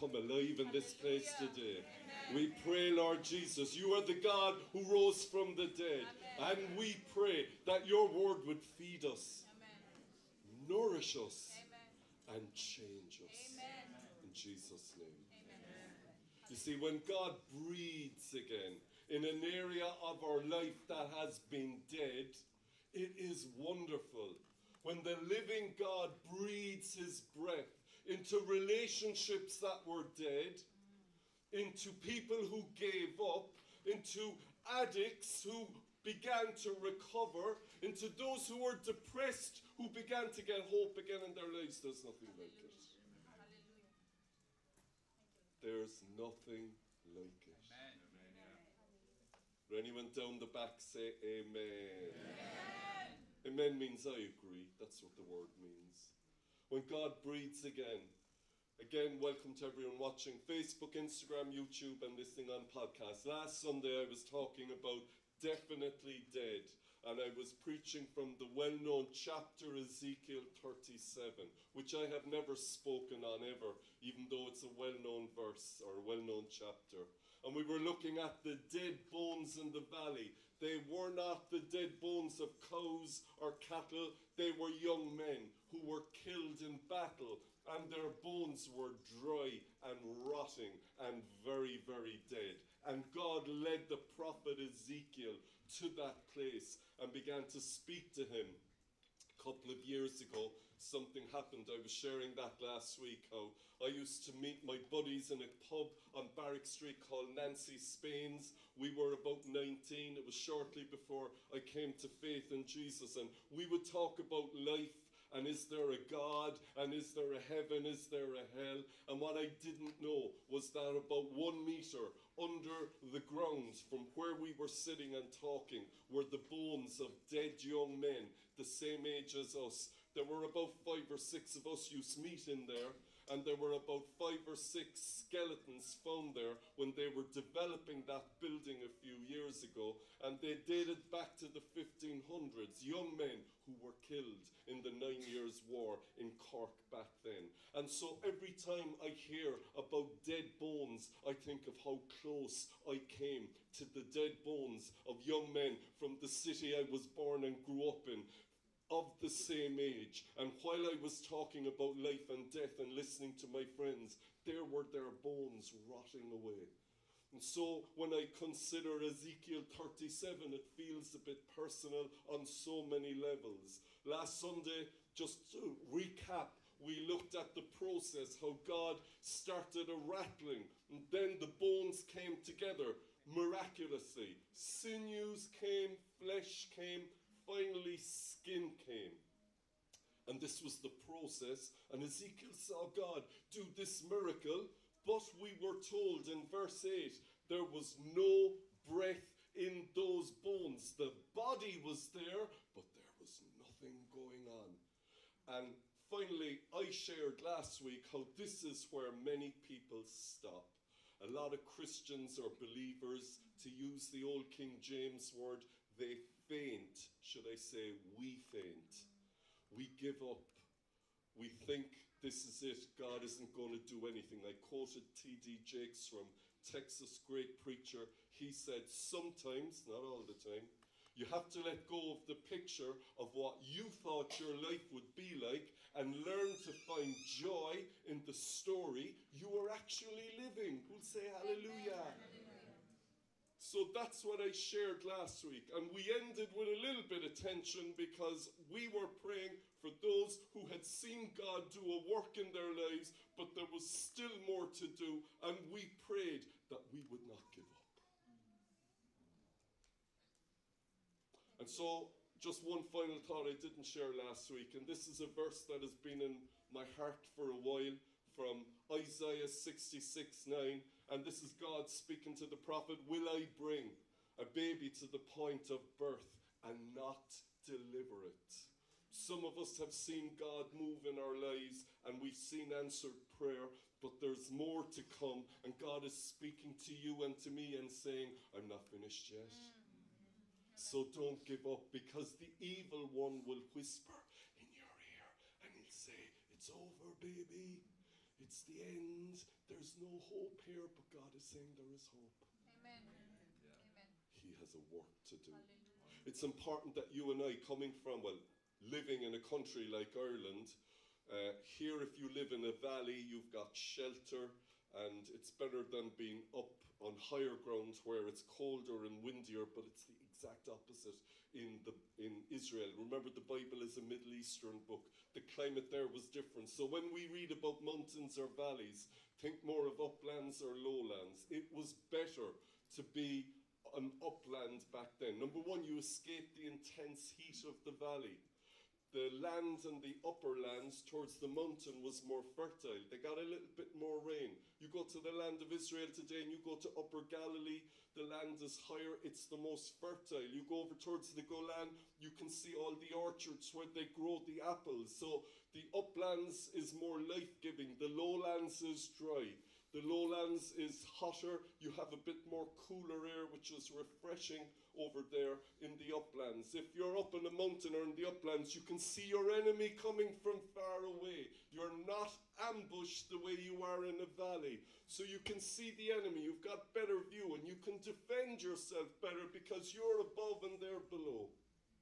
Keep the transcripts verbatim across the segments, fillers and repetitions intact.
come alive in this place today. We pray, Lord Jesus, you are the God who rose from the dead. And we pray that your word would feed us, nourish us, and change us. In Jesus' name. You see, when God breathes again in an area of our life that has been dead, it is wonderful. When the living God breathes his breath into relationships that were dead, into people who gave up, into addicts who began to recover, into those who were depressed who began to get hope again in their lives, there's nothing like it. There's nothing like it. Amen. Will anyone down the back say amen? Amen? Amen means I agree. That's what the word means. When God breathes again, again, welcome to everyone watching Facebook, Instagram, YouTube, and listening on podcasts. Last Sunday I was talking about definitely dead, and I was preaching from the well-known chapter Ezekiel thirty-seven, which I have never spoken on ever, even though it's a well-known verse or a well-known chapter. And we were looking at the dead bones in the valley. They were not the dead bones of cows or cattle. They were young men who were killed in battle, and their bones were dry and rotting and very, very dead. And God led the prophet Ezekiel to that place and began to speak to him. A couple of years ago, something happened. I was sharing that last week, how I used to meet my buddies in a pub on Barrack Street called Nancy Spain's. We were about nineteen. It was shortly before I came to faith in Jesus. And we would talk about life. And is there a God? And is there a heaven? Is there a hell? And what I didn't know was that about one meter under the ground from where we were sitting and talking were the bones of dead young men, the same age as us. There were about five or six of us used to meet in there, and there were about five or six skeletons found there when they were developing that building a few years ago, and they dated back to the fifteen hundreds, young men who were killed in the Nine Years' War in Cork back then. And so every time I hear about dead bones, I think of how close I came to the dead bones of young men from the city I was born and grew up in, of the same age. And while I was talking about life and death and listening to my friends, there were their bones rotting away. And so when I consider Ezekiel thirty-seven, it feels a bit personal on so many levels. Last Sunday, just to recap, we looked at the process, how God started a rattling, and then the bones came together miraculously. Sinews came, flesh came, finally skin came. And this was the process, and Ezekiel saw God do this miracle, but we were told in verse eight, there was no breath in those bones. The body was there, but there was nothing going on. And finally, I shared last week how this is where many people stop. A lot of Christians or believers, to use the old King James word, they faint, should I say, we faint. We give up. We think this is it, God isn't going to do anything. I quoted T D Jakes from Texas, great preacher. He said, sometimes, not all the time, you have to let go of the picture of what you thought your life would be like and learn to find joy in the story you are actually living. Who'll say hallelujah? So that's what I shared last week. And we ended with a little bit of tension because we were praying for those who had seen God do a work in their lives, but there was still more to do. And we prayed that we would not give up. And so, just one final thought I didn't share last week. And this is a verse that has been in my heart for a while, from Isaiah sixty-six nine. And this is God speaking to the prophet, will I bring a baby to the point of birth and not deliver it? Some of us have seen God move in our lives and we've seen answered prayer, but there's more to come, and God is speaking to you and to me and saying, I'm not finished yet. So don't give up, because the evil one will whisper in your ear and he'll say, it's over, baby. it's the end, there's no hope here, but God is saying there is hope. Amen. Yeah. Amen. He has a work to do. Hallelujah. It's important that you and I, coming from, well, living in a country like Ireland, uh, here if you live in a valley, you've got shelter, and it's better than being up on higher ground where it's colder and windier, but it's the exact opposite in the in Israel. Remember, the Bible is a Middle Eastern book. The climate there was different. So when we read about mountains or valleys, think more of uplands or lowlands. It was better to be an upland back then. Number one, you escaped the intense heat of the valley. The land and the upper lands towards the mountain was more fertile. They got a little bit more rain. You go to the land of Israel today and you go to Upper Galilee, the land is higher, it's the most fertile. You go over towards the Golan, you can see all the orchards where they grow the apples. So the uplands is more life-giving, the lowlands is dry. The lowlands is hotter, you have a bit more cooler air, which is refreshing over there in the uplands. If you're up in a mountain or in the uplands, you can see your enemy coming from far away. You're not ambushed the way you are in a valley. So you can see the enemy, you've got better view, and you can defend yourself better because you're above and they're below.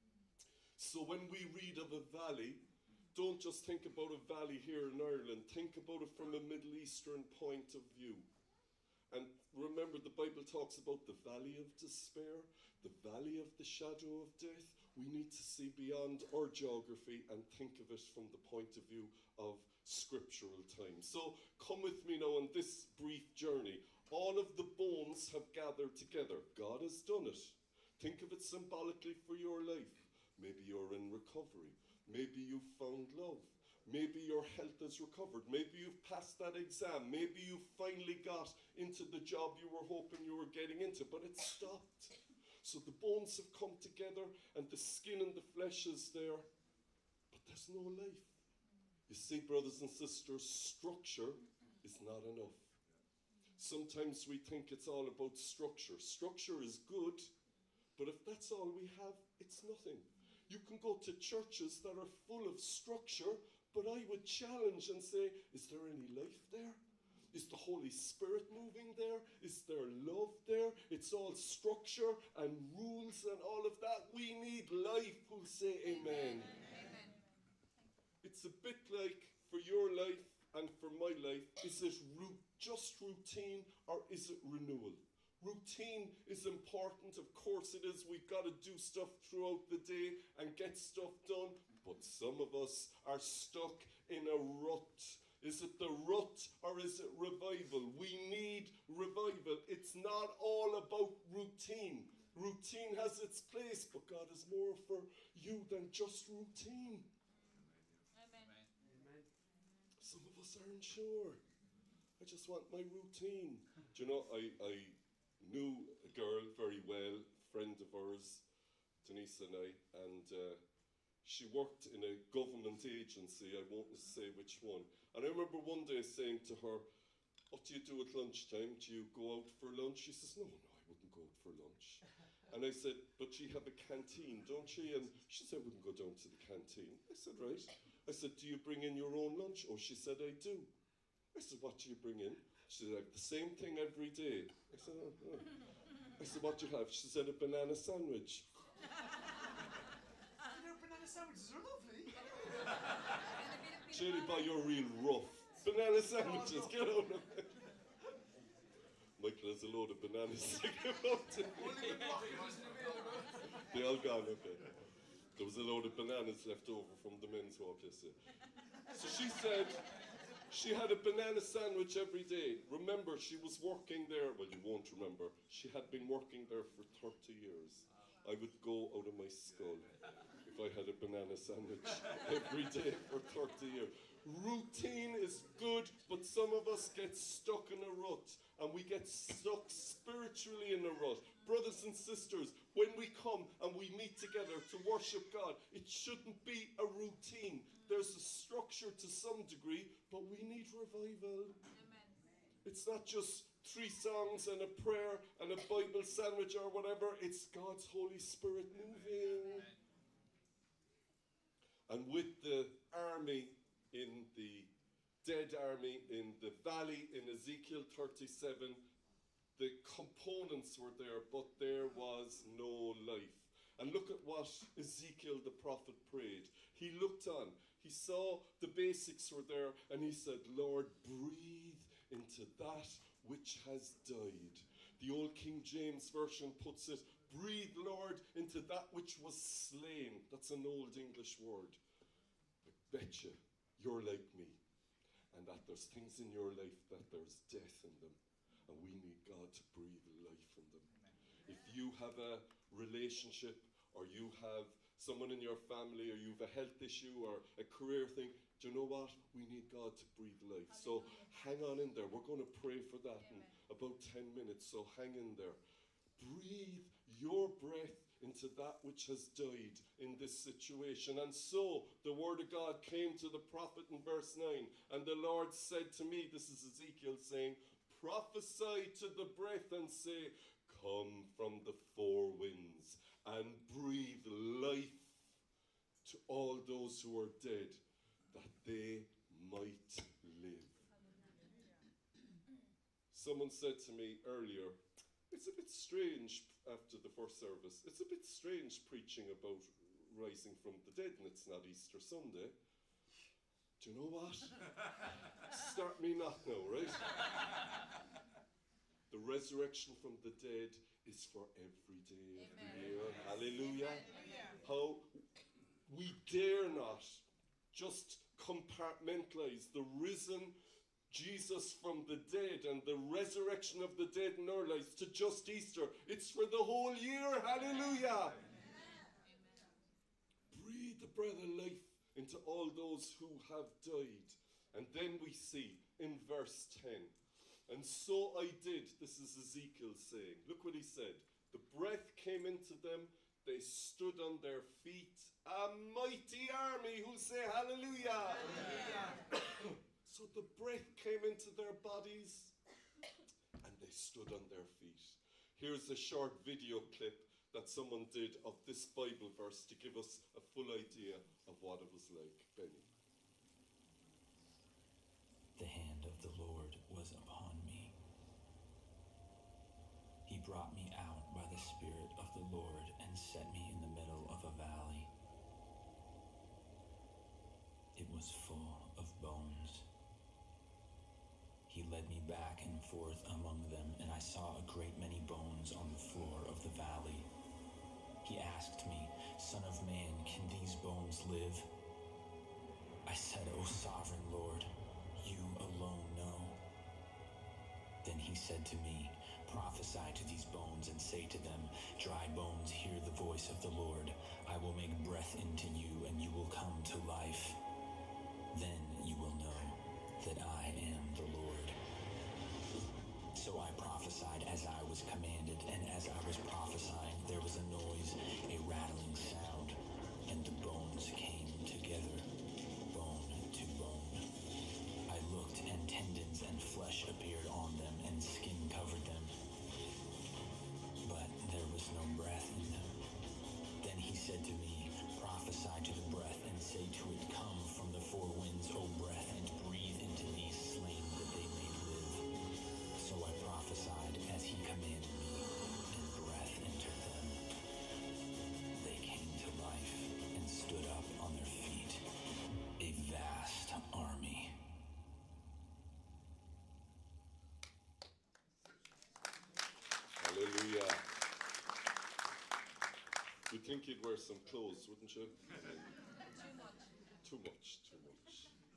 So when we read of a valley, don't just think about a valley here in Ireland. Think about it from a Middle Eastern point of view. And remember, the Bible talks about the valley of despair, the valley of the shadow of death. We need to see beyond our geography and think of it from the point of view of scriptural time. So come with me now on this brief journey. All of the bones have gathered together. God has done it. Think of it symbolically for your life. Maybe you're in recovery. Maybe you've found love. Maybe your health has recovered. Maybe you've passed that exam. Maybe you finally got into the job you were hoping you were getting into, but it stopped. So the bones have come together and the skin and the flesh is there, but there's no life. You see, brothers and sisters, structure is not enough. Sometimes we think it's all about structure. Structure is good, but if that's all we have, it's nothing. You can go to churches that are full of structure, but I would challenge and say, is there any life there? Is the Holy Spirit moving there? Is there love there? It's all structure and rules and all of that. We need life. Who'll say amen? Amen. It's a bit like for your life and for my life, is it ru- just routine or is it renewal? Routine is important, of course it is. We've got to do stuff throughout the day and get stuff done, but some of us are stuck in a rut. Is it the rut or is it revival? We need revival. It's not all about routine. Routine has its place, but God is more for you than just routine. Amen. Amen. Some of us aren't sure. I just want my routine. Do you know, I, I knew a girl very well, friend of ours, Denise and I, and uh, she worked in a government agency, I won't say which one. And I remember one day saying to her, what do you do at lunchtime? Do you go out for lunch? She says, no, no, I wouldn't go out for lunch. And I said, but you have a canteen, don't you? And she said, I wouldn't go down to the canteen. I said, right. I said, do you bring in your own lunch? Oh, she said, I do. I said, what do you bring in? She said, I have the same thing every day. I said, oh, oh. I said, what do you have? She said, a banana sandwich. You know, banana sandwiches are lovely. Cherry boy, you're real rough. Banana sandwiches, Oh, no. get out of it. Michael has a load of bananas sticking out to me. Only when Rocky wasn't available. They all gone, okay. There was a load of bananas left over from the men's walk yesterday. So she said she had a banana sandwich every day. Remember, she was working there, well, you won't remember, she had been working there for thirty years. I would go out of my skull if I had a banana sandwich every day for thirty years. Routine is good, but some of us get stuck in a rut, and we get stuck spiritually in a rut. Brothers and sisters, when we come and we meet together to worship God, it shouldn't be a routine. There's a structure to some degree, but we need revival. Amen. It's not just three songs and a prayer and a Bible sandwich or whatever. It's God's Holy Spirit moving. And with the army in the dead army in thirty-seven, the components were there, but there was no life. And look at what Ezekiel the prophet prayed. He looked on, he saw the basics were there, and he said, Lord, breathe into that which has died. The old King James Version puts it, breathe, Lord, into that which was slain. That's an old English word. I bet you you're like me, and that there's things in your life that there's death in them, and we need God to breathe life in them. If you have a relationship, or you have someone in your family, or you have a health issue, or a career thing, do you know what? We need God to breathe life. So hang on in there. We're going to pray for that in about ten minutes, so hang in there. Breathe your breath into that which has died in this situation. And so the word of God came to the prophet in verse nine, and the Lord said to me, this is Ezekiel saying, prophesy to the breath and say, come from the four winds and breathe life to all those who are dead, that they might live. Someone said to me earlier, it's a bit strange after the first service, it's a bit strange preaching about rising from the dead and it's not Easter Sunday. Do you know what? Start me not now, right? The resurrection from the dead is for every day, every Amen. year. Hallelujah. Amen. How we dare not just compartmentalize the risen Jesus from the dead and the resurrection of the dead in our lives to just Easter. It's for the whole year. Hallelujah. Breathe the breath of life into all those who have died. And then we see in verse ten, and so I did. This is Ezekiel saying. Look what he said. The breath came into them. They stood on their feet. A mighty army who say hallelujah. Hallelujah. So the breath came into their bodies and they stood on their feet. Here's a short video clip that someone did of this Bible verse to give us a full idea of what it was like. Benny. The hand of the Lord was upon me. He brought me out by the Spirit of the Lord and set me in the middle of a valley. It was full of bones. He led me back and forth among them, and I saw a great many bones on the floor of the valley. He asked me, Son of man, can these bones live? I said, O sovereign Lord, you alone know. Then he said to me, prophesy to these bones and say to them, dry bones, hear the voice of the Lord. I will make breath into you, and you will come to life. Then you will know that I am the Lord. So I prophesied as I was commanded, and as I was prophesying, there was a noise, a rattling sound, and the bones came together, bone to bone. I looked, and tendons and flesh appeared on them, and skin covered them. But there was no breath in them. Then he said to me, prophesy to the breath, and say to it, come from the four winds, O breath, and breathe into these slain that they may live. So I prophesied as he commanded me, and breath entered them. They came to life and stood up on their feet, a vast army. Hallelujah. You'd think you'd wear some clothes, wouldn't you? Too much. Too much, too much.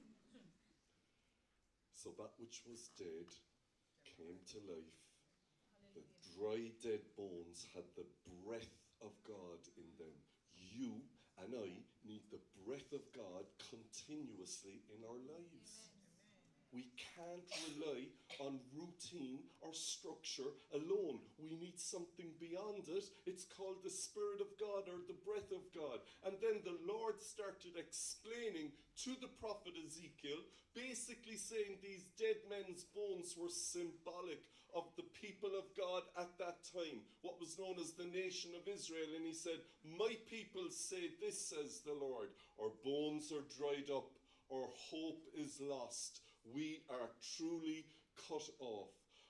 So that which was dead came to life. The dry, dead bones had the breath of God in them. You and I need the breath of God continuously in our lives. We can't rely on routine or structure alone. We need something beyond it. It's called the Spirit of God, or the breath of God. And then the Lord started explaining to the prophet Ezekiel, basically saying these dead men's bones were symbolic of the people of God at that time, what was known as the nation of Israel. And he said, my people say this, says the Lord, our bones are dried up, our hope is lost. We are truly cut off.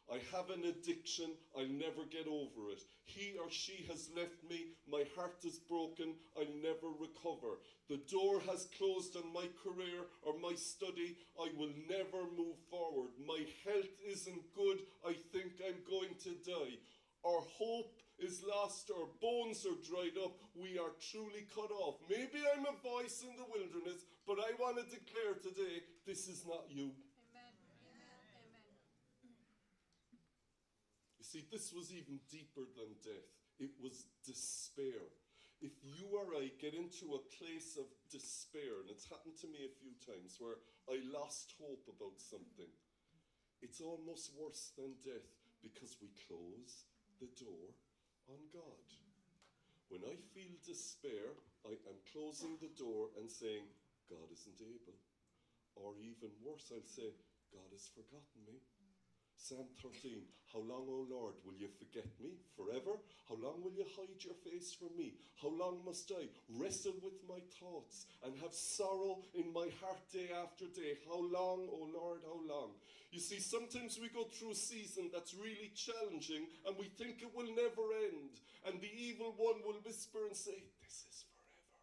I have an addiction, I'll never get over it. He or she has left me, my heart is broken, I'll never recover. The door has closed on my career or my study, I will never move forward. My health isn't good, I think I'm going to die. Our hope is lost, our bones are dried up, we are truly cut off. Maybe I'm a voice in the wilderness, but I want to declare today, this is not you. Amen. Amen. Amen. You see, this was even deeper than death. It was despair. If you or I get into a place of despair, and it's happened to me a few times, where I lost hope about something, it's almost worse than death because we close the door on God. When I feel despair, I am closing the door and saying, God isn't able. Or even worse, I'll say, God has forgotten me. Psalm thirteen, how long, O Lord, will you forget me? Forever? How long will you hide your face from me? How long must I wrestle with my thoughts and have sorrow in my heart day after day? How long, O Lord, how long? You see, sometimes we go through a season that's really challenging and we think it will never end. And the evil one will whisper and say, this is forever.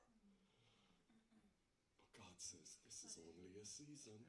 But God says, this is only a season.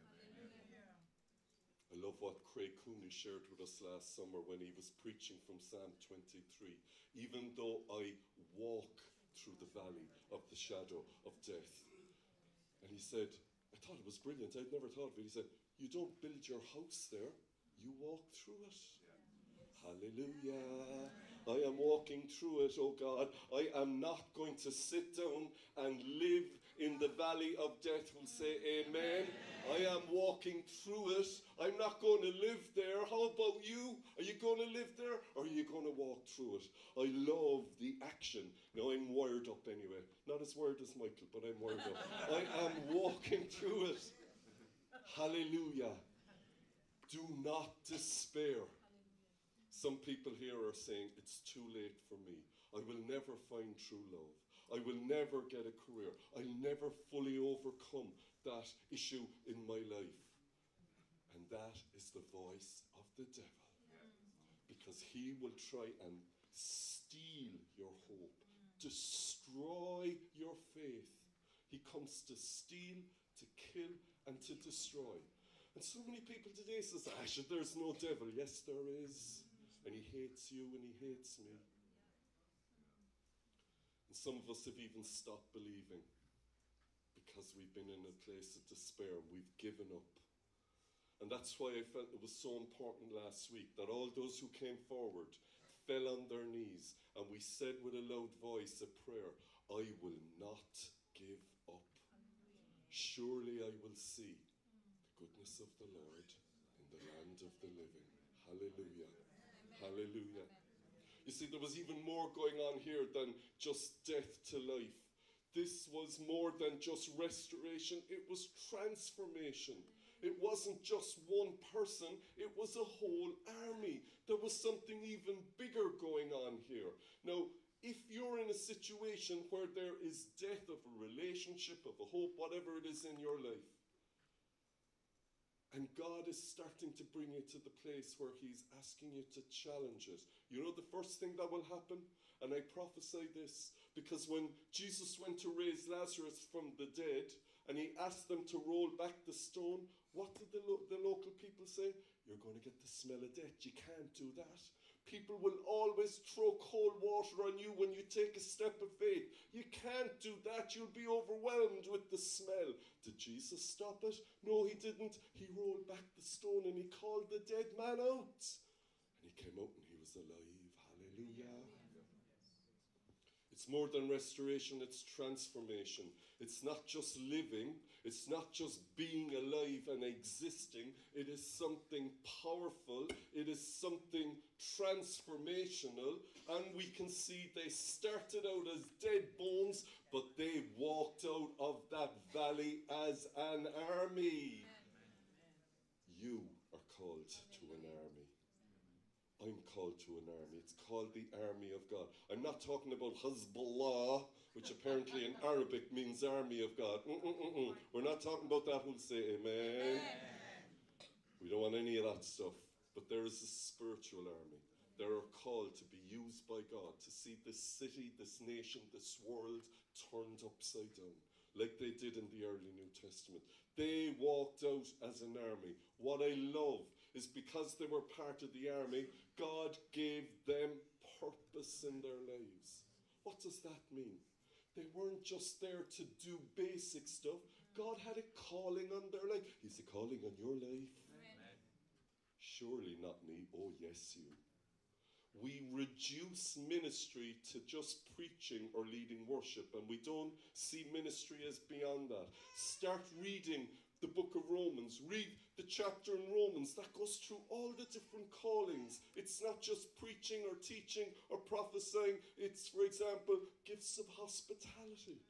I love what Craig Cooney shared with us last summer when he was preaching from Psalm twenty-three. Even though I walk through the valley of the shadow of death. And he said, I thought it was brilliant. I'd never thought of it. He said, you don't build your house there. You walk through it. Yeah. Hallelujah. I am walking through it, oh God. I am not going to sit down and live in the valley of death. We'll say amen. I am walking through it. I'm not going to live there. How about you? Are you going to live there or are you going to walk through it? I love the action. Now I'm wired up anyway. Not as wired as Michael, but I'm wired up. I am walking through it. Hallelujah. Do not despair. Some people here are saying, it's too late for me. I will never find true love. I will never get a career. I'll never fully overcome that issue in my life. And that is the voice of the devil. Because he will try and steal your hope, destroy your faith. He comes to steal, to kill, and to destroy. And so many people today says, Asha, there's no devil. Yes, there is. And he hates you and he hates me. And some of us have even stopped believing because we've been in a place of despair. We've given up. And that's why I felt it was so important last week that all those who came forward fell on their knees and we said with a loud voice a prayer, I will not give up. Surely I will see the goodness of the Lord in the land of the living. Hallelujah. Hallelujah. You see, there was even more going on here than just death to life. This was more than just restoration. It was transformation. It wasn't just one person. It was a whole army. There was something even bigger going on here. Now, if you're in a situation where there is death of a relationship, of a hope, whatever it is in your life, and God is starting to bring you to the place where he's asking you to challenge it. You know the first thing that will happen? And I prophesy this, because when Jesus went to raise Lazarus from the dead, and he asked them to roll back the stone, what did the, lo- the local people say? You're going to get the smell of death. You can't do that. People will always throw cold water on you when you take a step of faith. You can't do that. You'll be overwhelmed with the smell. Did Jesus stop it? No, he didn't. He rolled back the stone and he called the dead man out. And he came out and he was alive. Hallelujah. It's more than restoration, it's transformation. It's not just living, it's not just being alive and existing. It is something powerful, it is something transformational. And we can see they started out as dead bones, but they walked out of that valley as an army. You are called to an army. I'm called to an army. It's called the army of God. I'm not talking about Hezbollah, which apparently in Arabic means army of God. Mm-mm-mm-mm. We're not talking about that. We'll say amen. Amen. We don't want any of that stuff. But there is a spiritual army. They are called to be used by God to see this city, this nation, this world turned upside down, like they did in the early New Testament. They walked out as an army. What I love is because they were part of the army, God gave them purpose in their lives. What does that mean? They weren't just there to do basic stuff. God had a calling on their life. He's a calling on your life. Amen. Surely not me. Oh, yes, you. We reduce ministry to just preaching or leading worship, and we don't see ministry as beyond that. Start reading the book of Romans. Read the chapter in Romans that goes through all the different callings. It's not just preaching or teaching or prophesying. It's, for example, gifts of hospitality.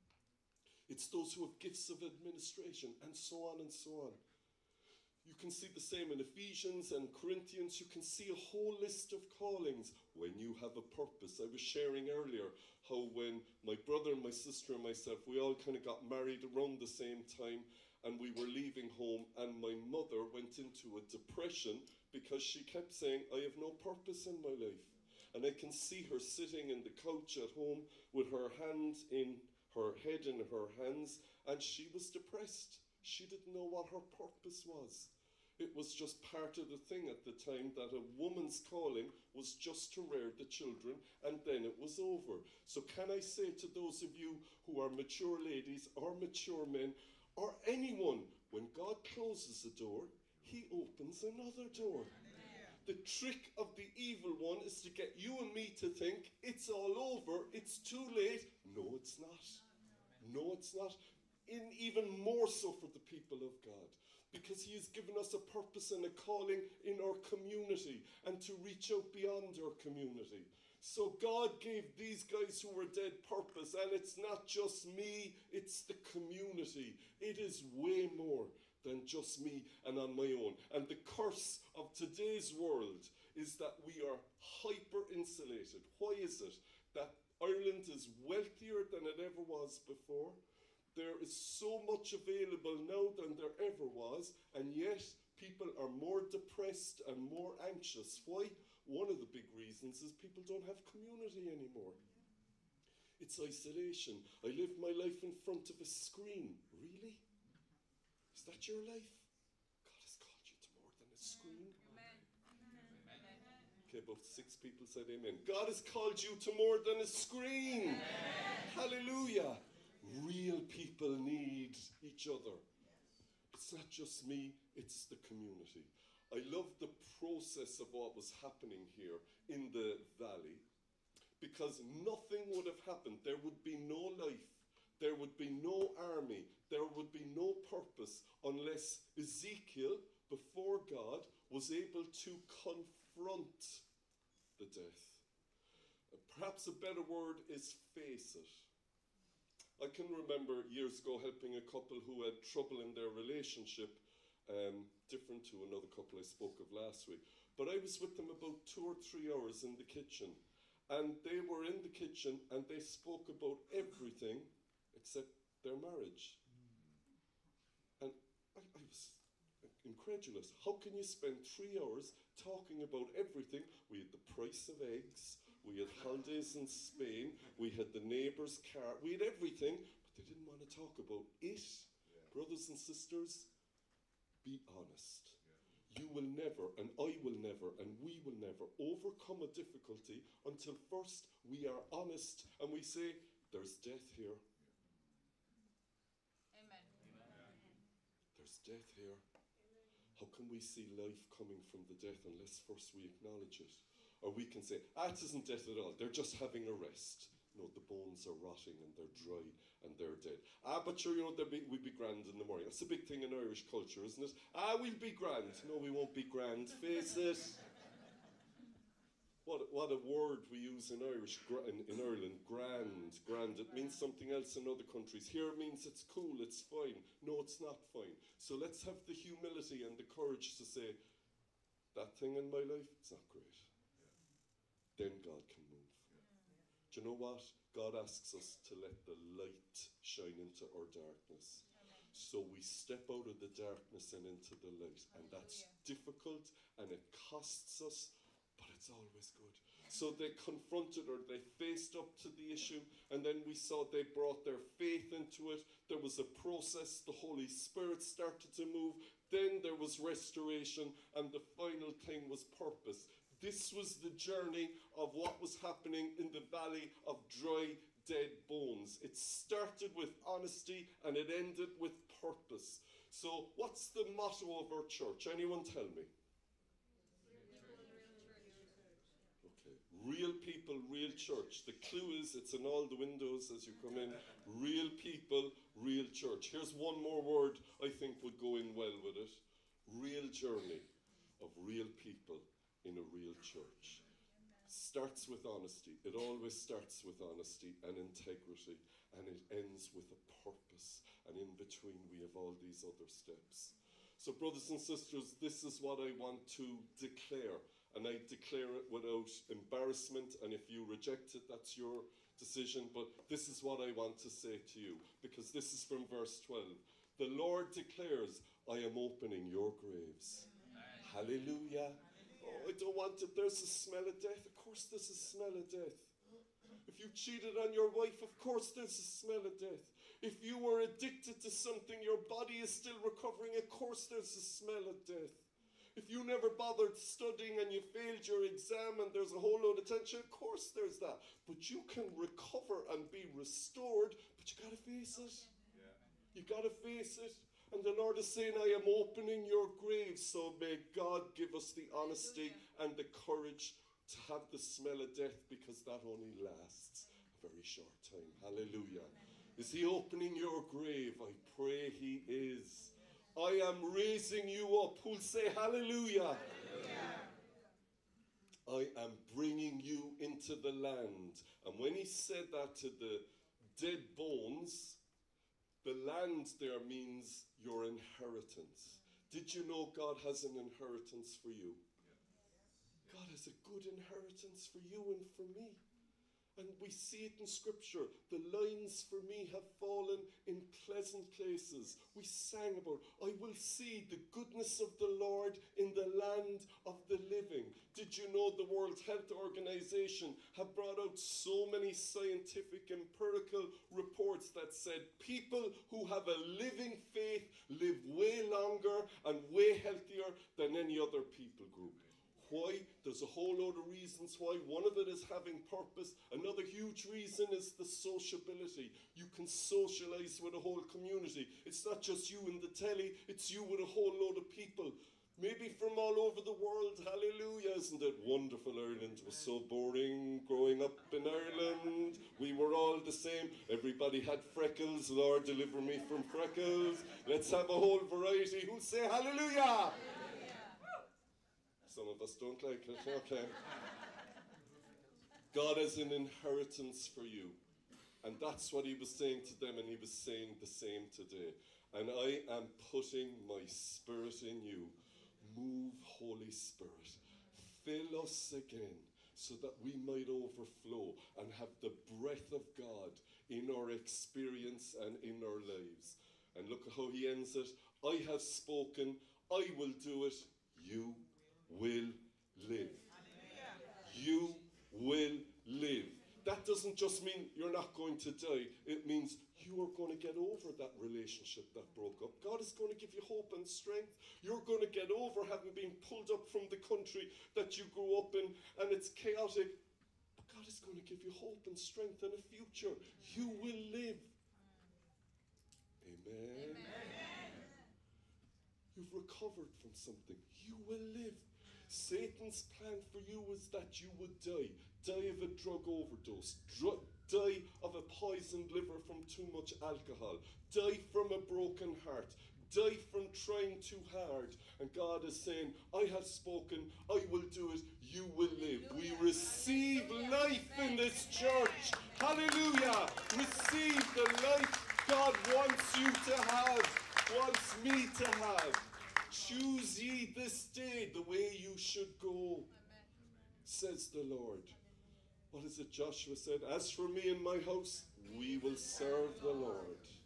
It's those who have gifts of administration, and so on and so on. You can see the same in Ephesians and Corinthians. You can see a whole list of callings when you have a purpose. I was sharing earlier how when my brother and my sister and myself, we all kind of got married around the same time, and we were leaving home, and my mother went into a depression because she kept saying, I have no purpose in my life. And I can see her sitting in the couch at home with her hand in her head in her hands, and she was depressed. She didn't know what her purpose was. It was just part of the thing at the time that a woman's calling was just to rear the children, and then it was over. So can I say to those of you who are mature ladies or mature men or anyone, when God closes a door, he opens another door. The trick of the evil one is to get you and me to think it's all over, it's too late. No, it's not. No, it's not. In even more so for the people of God, because he has given us a purpose and a calling in our community and to reach out beyond our community. So God gave these guys who were dead purpose, and it's not just me, it's the community. It is way more than just me and on my own. And the curse of today's world is that we are hyper insulated. Why is it that Ireland is wealthier than it ever was before? There is so much available now than there ever was, and yet people are more depressed and more anxious. Why? One of the big reasons is people don't have community anymore. It's isolation. I live my life in front of a screen. Really? Is that your life? God has called you to more than a screen. Amen. Amen. Okay, about six people said amen. God has called you to more than a screen. Amen. Hallelujah. Real people need each other. It's not just me, it's the community. I love the process of what was happening here in the valley, because nothing would have happened. There would be no life, there would be no army, there would be no purpose unless Ezekiel, before God, was able to confront the death. Perhaps a better word is face it. I can remember years ago helping a couple who had trouble in their relationship, um, different to another couple I spoke of last week. But I was with them about two or three hours in the kitchen. And they were in the kitchen and they spoke about everything except their marriage. And I, I was incredulous. How can you spend three hours talking about everything? We had the price of eggs. We had holidays in Spain, we had the neighbour's car, we had everything, but they didn't want to talk about it. Yeah. Brothers and sisters, be honest. Yeah. You will never, and I will never, and we will never overcome a difficulty until first we are honest and we say, there's death here. Amen. There's death here. How can we see life coming from the death unless first we acknowledge it? Or we can say, ah, it isn't death at all. They're just having a rest. No, the bones are rotting and they're dry and they're dead. Ah, but sure, you know, be, we'll be grand in the morning. That's a big thing in Irish culture, isn't it? Ah, we'll be grand. No, we won't be grand. Face it. What, what a word we use in Irish, in, in Ireland. Grand, grand. It means something else in other countries. Here it means it's cool, it's fine. No, it's not fine. So let's have the humility and the courage to say, that thing in my life, it's not great. Then God can move. Yeah. Do you know what? God asks us to let the light shine into our darkness. Amen. So we step out of the darkness and into the light. And that's difficult and it costs us, but it's always good. So they confronted her, they faced up to the issue, and then we saw they brought their faith into it. There was a process, the Holy Spirit started to move, then there was restoration, and the final thing was purpose. This was the journey of what was happening in the valley of dry, dead bones. It started with honesty and it ended with purpose. So what's the motto of our church? Anyone tell me? Real people, real church. The clue is it's in all the windows as you come in. Real people, real church. Here's one more word I think would go in well with it. Real journey of real people in a real church. Starts with honesty. It always starts with honesty and integrity, and it ends with a purpose. And in between we have all these other steps. So brothers and sisters, this is what I want to declare. And I declare it without embarrassment, and if you reject it, that's your decision. But this is what I want to say to you, because this is from verse twelve. The Lord declares, I am opening your graves. Amen. Hallelujah. Oh, I don't want it. There's a smell of death. Of course there's a smell of death. If you cheated on your wife, of course there's a smell of death. If you were addicted to something, your body is still recovering, of course there's a smell of death. If you never bothered studying and you failed your exam and there's a whole load of tension, of course there's that. But you can recover and be restored, but you got to face it. Yeah. You got to face it. And the Lord is saying, I am opening your grave. So may God give us the honesty and the courage to have the smell of death, because that only lasts a very short time. Hallelujah. Is he opening your grave? I pray he is. I am raising you up. Who'll say hallelujah? Hallelujah. I am bringing you into the land. And when he said that to the dead bones, the land there means your inheritance. Did you know God has an inheritance for you? God has a good inheritance for you and for me. And we see it in Scripture. The lines for me have fallen in pleasant places. We sang about, I will see the goodness of the Lord in the land of the living. Did you know the World Health Organization have brought out so many scientific empirical reports that said people who have a living faith live way longer and way healthier than any other people group? Why? There's a whole load of reasons why. One of it is having purpose. Another huge reason is the sociability. You can socialize with a whole community. It's not just you in the telly, it's you with a whole load of people. Maybe from all over the world. Hallelujah. Isn't it wonderful? Ireland was so boring growing up in Ireland. We were all the same. Everybody had freckles. Lord, deliver me from freckles. Let's have a whole variety. Who'll say hallelujah? Some of us don't like it. Okay. God has an inheritance for you. And that's what he was saying to them, and he was saying the same today. And I am putting my spirit in you. Move, Holy Spirit. Fill us again so that we might overflow and have the breath of God in our experience and in our lives. And look at how he ends it. I have spoken. I will do it. You will live. You will live. That doesn't just mean you're not going to die. It means you are going to get over that relationship that broke up. God is going to give you hope and strength. You're going to get over having been pulled up from the country that you grew up in and it's chaotic. But God is going to give you hope and strength and a future. You will live. Amen. Amen. You've recovered from something. You will live. Satan's plan for you is that you would die. Die of a drug overdose. Dr- die of a poisoned liver from too much alcohol. Die from a broken heart. Die from trying too hard. And God is saying, I have spoken, I will do it, you will live. We receive life in this church. Hallelujah. Receive the life God wants you to have, wants me to have. Choose ye this day the way you should go, says the Lord. What is it Joshua said? As for me and my house, we will serve the Lord.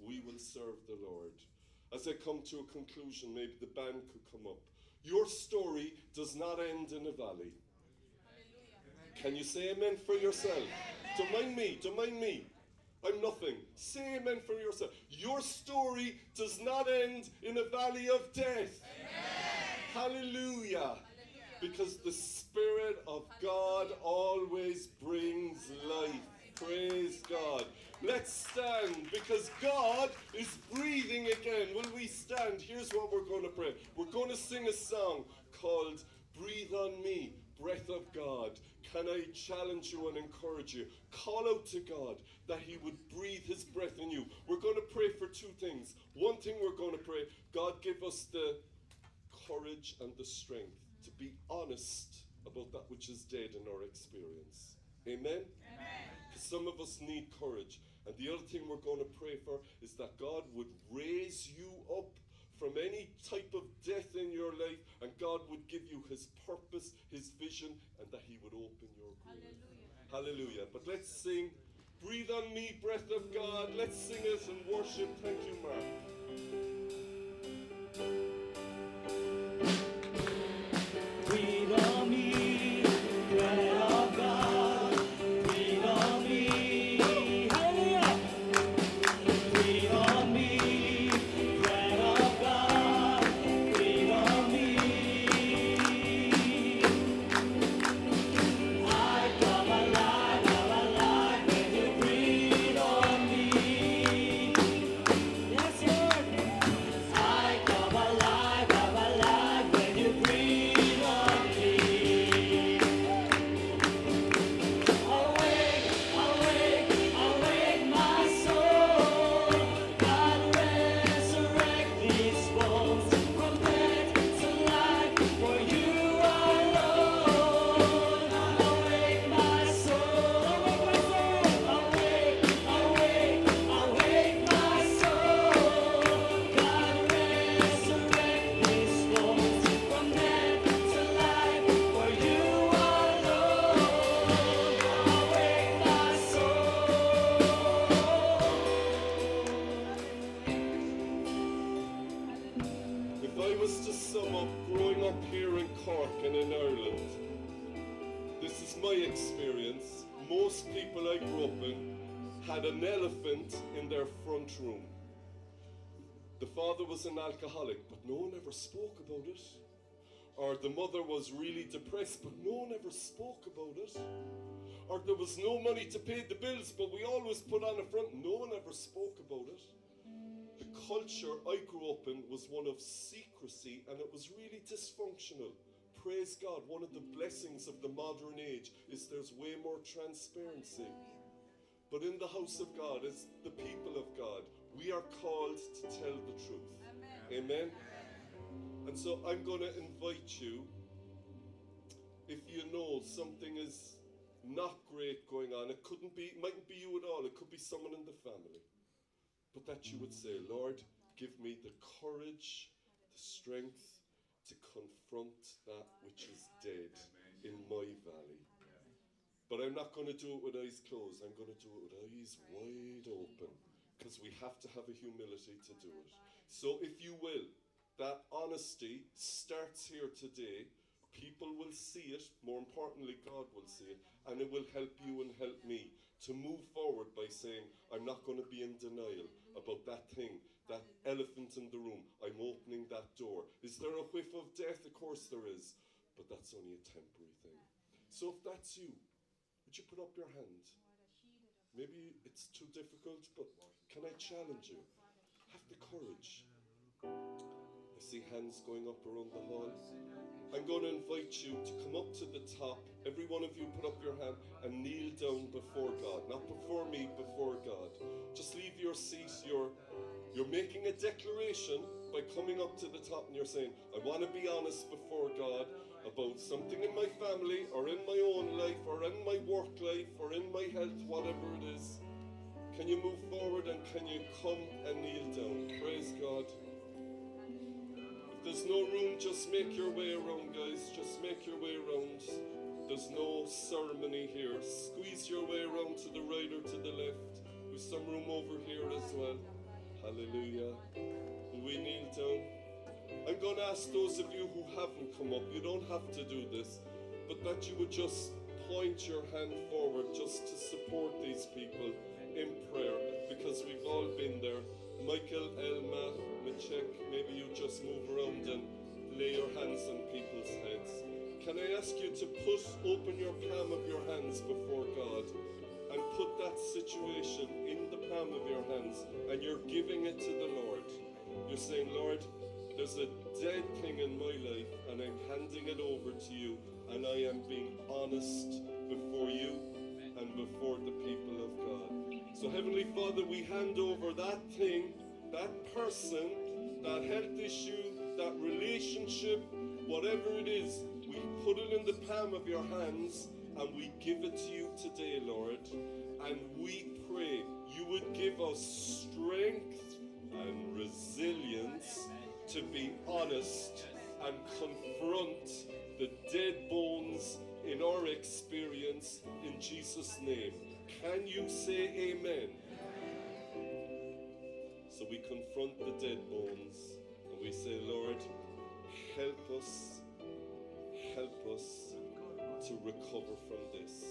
we will serve the Lord. As I come to a conclusion, maybe the band could come up. Your story does not end in a valley. Hallelujah. Can you say amen for yourself? Don't mind me, don't mind me. I'm nothing. Say amen for yourself. Your story does not end in a valley of death. Amen. Hallelujah. Hallelujah. Because the Spirit of God always brings life. Praise God. Let's stand because God is breathing again. Will we stand? Here's what we're going to pray. We're going to sing a song called Breathe on Me, Breath of God. Can I challenge you and encourage you? Call out to God that He would breathe His breath in you. We're going to pray for two things. One thing we're going to pray, God give us the courage and the strength to be honest about that which is dead in our experience. Amen? Amen. Because some of us need courage. And the other thing we're going to pray for is that God would raise you up from any type of death in your life, and God would give you His purpose, His vision, and that He would open your grave. Hallelujah. Hallelujah. But let's sing, Breathe on Me, Breath of God. Let's sing it and worship. Thank you, Mark. Breathe on me, breath of God. Breathe on me, hallelujah. Breathe on me, breath of God. Breathe on me. I come alive, I'm alive when you breathe on me. Yes, Lord. I come alive, I'm alive when you breathe on me. Awake, awake, awake my soul. God resurrect these bones from death to life for you alone. Awake my soul, awake my soul, awake, awake, awake my soul. God resurrect these bones from death to life for you alone. Awake my If I was to sum up growing up here in Cork and in Ireland, this is my experience. Most people I grew up in had an elephant in their front room. The father was an alcoholic, but no one ever spoke about it. Or the mother was really depressed, but no one ever spoke about it. Or there was no money to pay the bills, but we always put on a front. No one ever spoke about it. The culture I grew up in was one of secrecy, and it was really dysfunctional. Praise God, one of the blessings of the modern age is there's way more transparency. But in the house of God, as the people of God, we are called to tell the truth. Amen. Amen? And so I'm going to invite you, if you know something is not great going on, it couldn't be, it mightn't be you at all, it could be someone in the family. But that you would say, Lord, give me the courage, the strength to confront that which is dead in my valley. But I'm not going to do it with eyes closed. I'm going to do it with eyes wide open, because we have to have a humility to do it. So if you will, that honesty starts here today. People will see it. More importantly, God will see it. And it will help you and help me to move forward by saying, I'm not going to be in denial about that thing, that elephant in the room. I'm opening that door. Is there a whiff of death? Of course there is. But that's only a temporary thing. So if that's you, would you put up your hand? Maybe it's too difficult, but can I challenge you? Have the courage. I see hands going up around the hall. I'm going to invite you to come up to the top. Every one of you put up your hand and kneel down before God. Not before me, before God. Just leave your seat. You're, you're making a declaration by coming up to the top, and you're saying, I want to be honest before God about something in my family or in my own life or in my work life or in my health, whatever it is. Can you move forward and can you come and kneel down? Praise God. If there's no room, just make your way around, guys. Just make your way around. There's no ceremony here. Squeeze your way around to the right or to the left. There's some room over here as well. Hallelujah. Will we kneel down? I'm going to ask those of you who haven't come up, you don't have to do this, but that you would just point your hand forward just to support these people in prayer, because we've all been there. Michael, Elma, Michek, maybe you just move around and lay your hands on people's heads. Can I ask you to put, open your palm of your hands before God and put that situation in the palm of your hands, and you're giving it to the Lord. You're saying, Lord, there's a dead thing in my life and I'm handing it over to you, and I am being honest before you and before the people of God. So Heavenly Father, we hand over that thing, that person, that health issue, that relationship, whatever it is, we put it in the palm of your hands and we give it to you today, Lord. And we pray you would give us strength and resilience to be honest and confront the dead bones in our experience in Jesus' name. Can you say amen? So we confront the dead bones and we say, Lord, help us, help us to recover from this.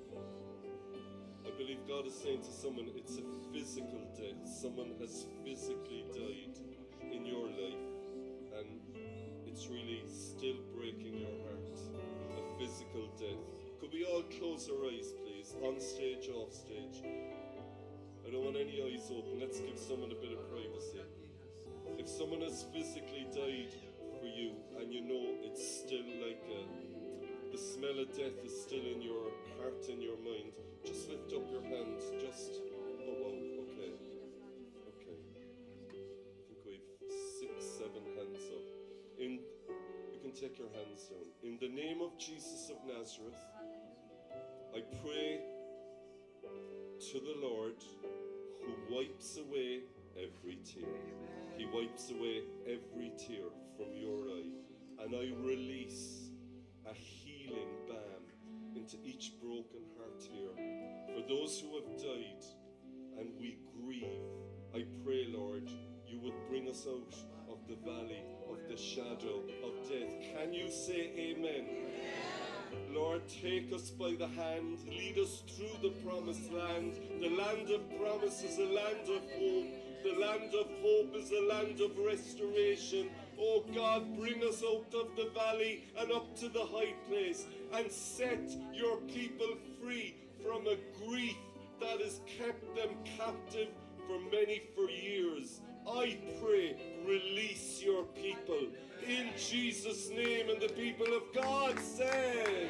I believe God is saying to someone, it's a physical death. Someone has physically died in your life, and it's really still breaking your heart. A physical death. Could we all close our eyes, please? On stage, off stage. I don't want any eyes open. Let's give someone a bit of privacy. If someone has physically died for you, and you know it's still like a, the smell of death is still in your heart and your mind, just lift up your hands. Just, oh wow, okay. Okay. I think we've six, seven hands up. In, you can take your hands down. In the name of Jesus of Nazareth, I pray to the Lord who wipes away every tear. He wipes away every tear from your eye. And I release a healing balm into each broken heart here. For those who have died and we grieve, I pray, Lord, you would bring us out of the valley of the shadow of death. Can you say amen? Lord, take us by the hand, lead us through the promised land. The land of promise is a land of hope. The land of hope is a land of restoration. Oh God, bring us out of the valley and up to the high place, and set your people free from a grief that has kept them captive for many for years. I pray, release your people in Jesus' name, and the people of God said.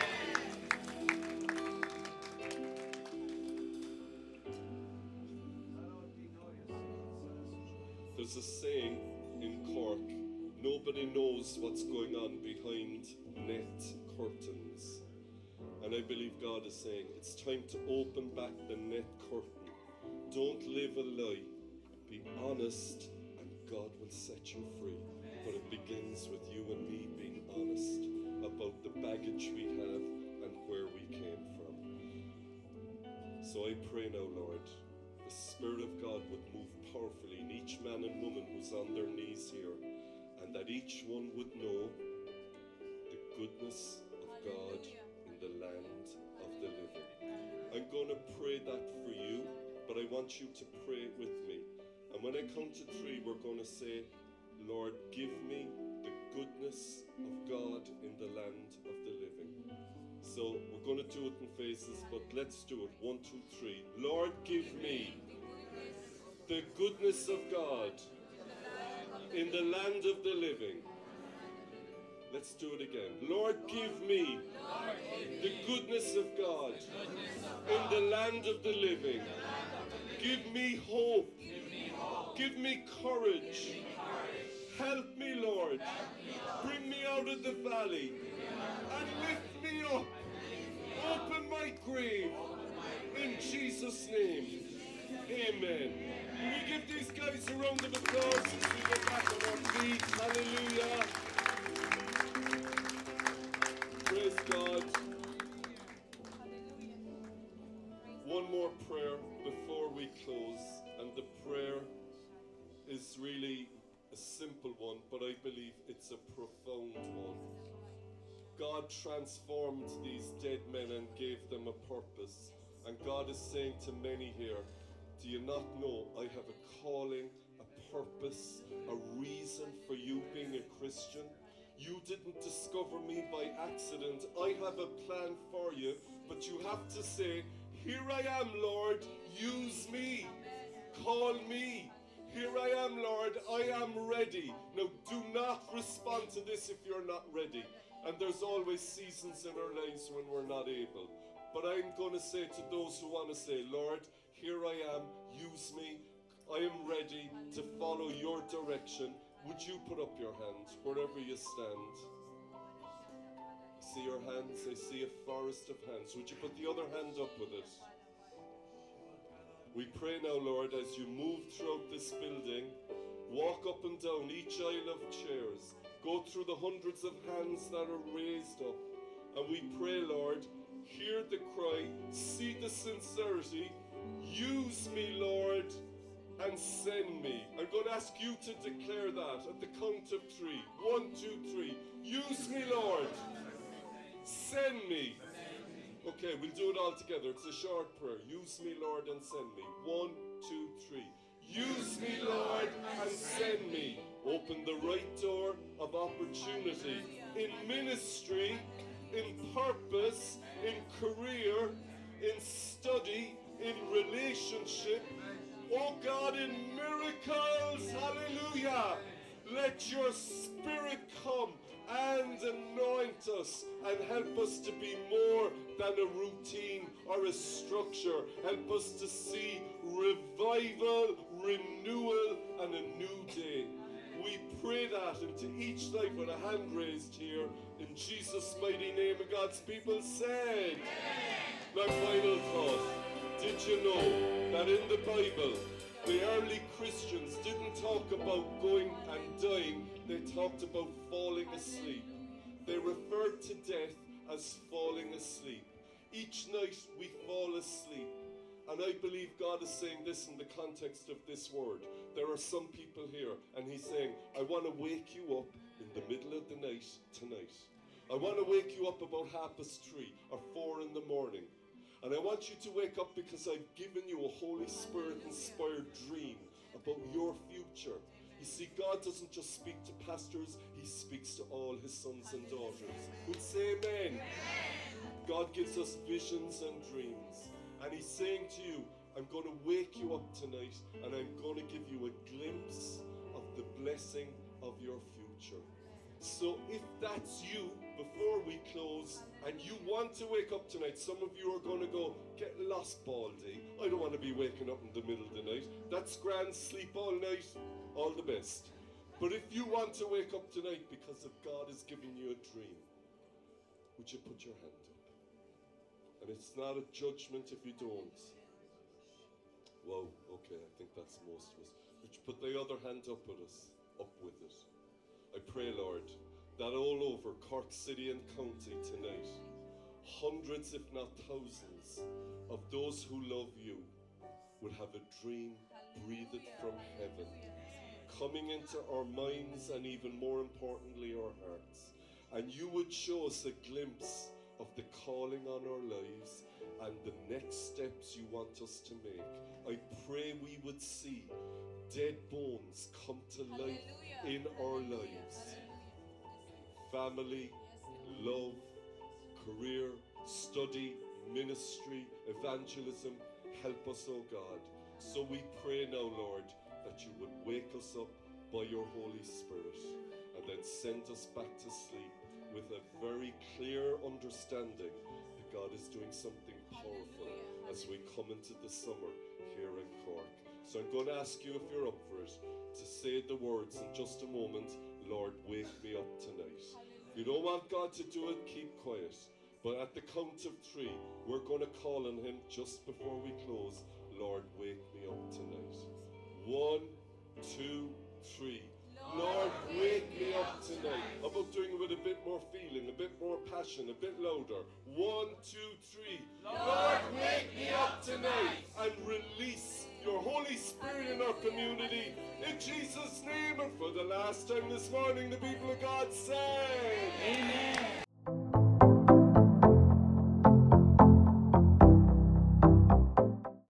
There's a saying in Cork, nobody knows what's going on behind net curtains. And I believe God is saying, it's time to open back the net curtain. Don't live a lie. Be honest, and God will set you free. But it begins with you and me being honest about the baggage we have and where we came from. So I pray now, Lord, the Spirit of God would move powerfully in each man and woman who's on their knees here, and that each one would know the goodness of God in the land of the living. I'm going to pray that for you, but I want you to pray it with me. And when I count to three, we're going to say, Lord, give me the goodness of God in the land of the living. So we're going to do it in phases, but let's do it. One, two, three. Lord, give me the goodness of God in the land of the living. Let's do it again. Lord, give me the goodness of God in the land of the living. Give me hope. Give me courage. Help me, Lord. Bring me out of the valley and lift me up. Open my grave in Jesus' name. Amen. Will we give these guys a round of applause as we get back on our feet? Hallelujah. Praise God. One more prayer before we close, and the prayer is really a simple one, but I believe it's a profound one. God transformed these dead men and gave them a purpose. And God is saying to many here, do you not know I have a calling, a purpose, a reason for you being a Christian? You didn't discover me by accident. I have a plan for you, but you have to say, here I am, Lord, use me, call me. Here I am, Lord, I am ready. Now, do not respond to this if you're not ready. And there's always seasons in our lives when we're not able. But I'm going to say to those who want to say, Lord, here I am, use me. I am ready to follow your direction. Would you put up your hands wherever you stand? See your hands? I see a forest of hands. Would you put the other hand up with it? We pray now, Lord, as you move throughout this building, walk up and down each aisle of chairs, go through the hundreds of hands that are raised up, and we pray, Lord, hear the cry, see the sincerity, use me, Lord, and send me. I'm going to ask you to declare that at the count of three. One, two, three. Use me, Lord. Send me. Okay, we'll do it all together. It's a short prayer. Use me, Lord, and send me. One, two, three. Use me, Lord, and send me. Open the right door of opportunity in ministry, in purpose, in career, in study, in relationship. Oh God, in miracles. Hallelujah. Let your Spirit come and anoint us and help us to be more than a routine or a structure. Help us to see revival, renewal, and a new day. We pray that into each life with a hand raised here in Jesus' mighty name. And God's people said. My final thought. Did you know that in the Bible, the early Christians didn't talk about going and dying, they talked about falling asleep. They referred to death as falling asleep. Each night we fall asleep. And I believe God is saying this in the context of this word. There are some people here, and He's saying, I want to wake you up in the middle of the night tonight. I want to wake you up about half past three or four in the morning. And I want you to wake up because I've given you a Holy Spirit-inspired dream about your future. You see, God doesn't just speak to pastors, He speaks to all His sons and daughters. We'll say amen. God gives us visions and dreams. And He's saying to you, I'm going to wake you up tonight and I'm going to give you a glimpse of the blessing of your future. So if that's you, before we close, and you want to wake up tonight, some of you are going to go, get lost, Baldy. I don't want to be waking up in the middle of the night. That's grand, sleep all night, all the best. But if you want to wake up tonight because of God has given you a dream, would you put your hand up? And it's not a judgment if you don't. Wow, okay, I think that's most of us. Would you put the other hand up with us, up with it? I pray, Lord, that all over Cork City and County tonight, hundreds if not thousands of those who love you would have a dream breathed from heaven, coming into our minds and even more importantly our hearts. And you would show us a glimpse of the calling on our lives and the next steps you want us to make. I pray we would see dead bones come to life in our lives. Family, love, career, study, ministry, evangelism, help us, oh God. So we pray now, Lord, that you would wake us up by your Holy Spirit and then send us back to sleep with a very clear understanding that God is doing something powerful as we come into the summer here in Cork. So I'm going to ask you, if you're up for it, to say the words in just a moment, Lord, wake me up tonight. If you don't want God to do it, keep quiet. But at the count of three, we're going to call on Him just before we close. Lord, wake me up tonight. One, two, three. Lord, wake me up tonight. How about doing it with a bit more feeling, a bit more passion, a bit louder? One, two, three. Lord, wake me up tonight. And release your Holy Spirit in our community. In Jesus' name, and for the last time this morning, the people of God say,